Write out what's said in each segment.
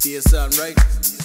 Hear something, right?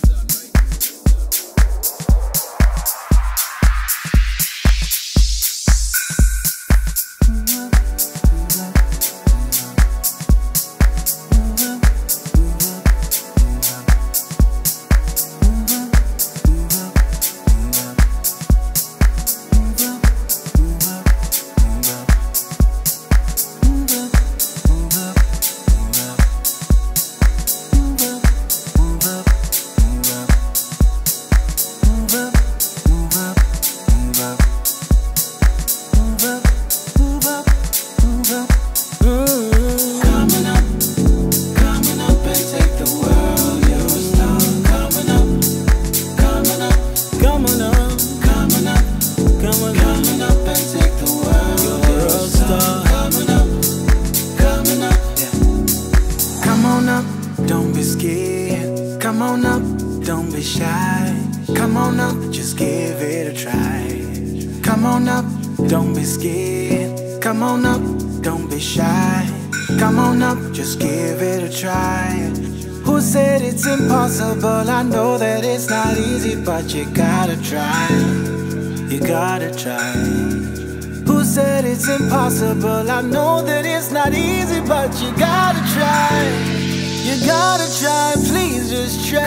Don't be scared. Come on up, don't be shy. Come on up, just give it a try. Come on up, don't be scared. Come on up, don't be shy. Come on up, just give it a try. Who said it's impossible? I know that it's not easy, but you gotta try. You gotta try. Who said it's impossible? I know that it's not easy, but you gotta try. You gotta try, please just try.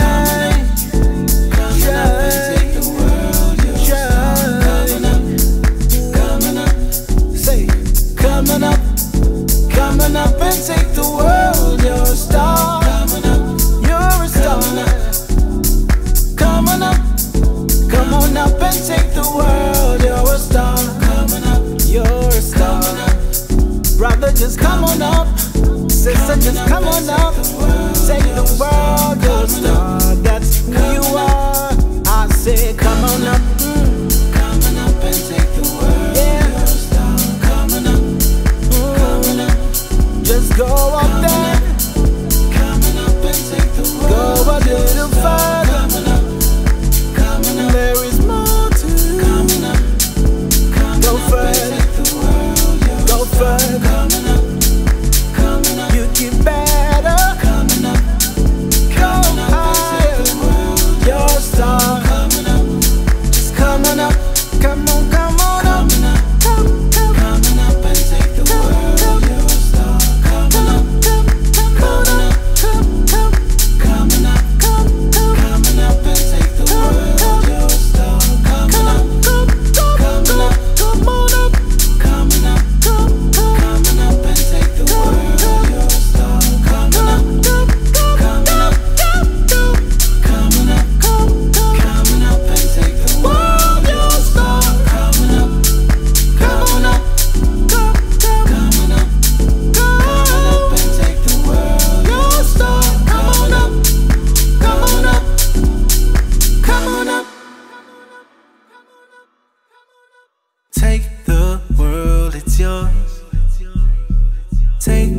Coming up and take the world, you're coming up, coming up. Say, coming up and take the world. You're a star. Coming up, You're a star. Coming up, come on up and take the world. You're a star. coming up, You're a star. Brother, just come on up. Sister, just come on up. Take the world, you're a star. That's who you are. I said, come on up. coming up and take the world. Yeah. You're a star. Coming up, coming up, Just go up there. coming up and take the world. Go a little further. Coming up, coming up, There is more to coming up, coming go up and further. take the world. You're a Go star. further. Coming up, coming up, You get better. coming up, Go coming up and higher. take the world. You're a star. Coming up, Just coming up. Come on up. coming up, coming up and take the world. You're a star. Coming up, coming up, coming up, coming up and take the world. You're a star. Coming up, coming up, coming up, coming up and take the world. You're a star. Coming up, coming up, coming up, coming up and take the world. You're a star. Coming up, coming up, coming up, coming up and take the world. You're a star. Come on up, come on up, come on up. Take the world, it's yours. Take